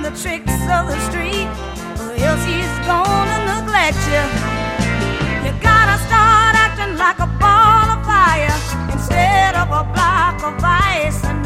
the tricks of the street, or else he's gonna neglect you. You gotta start acting like a ball of fire instead of a block of ice.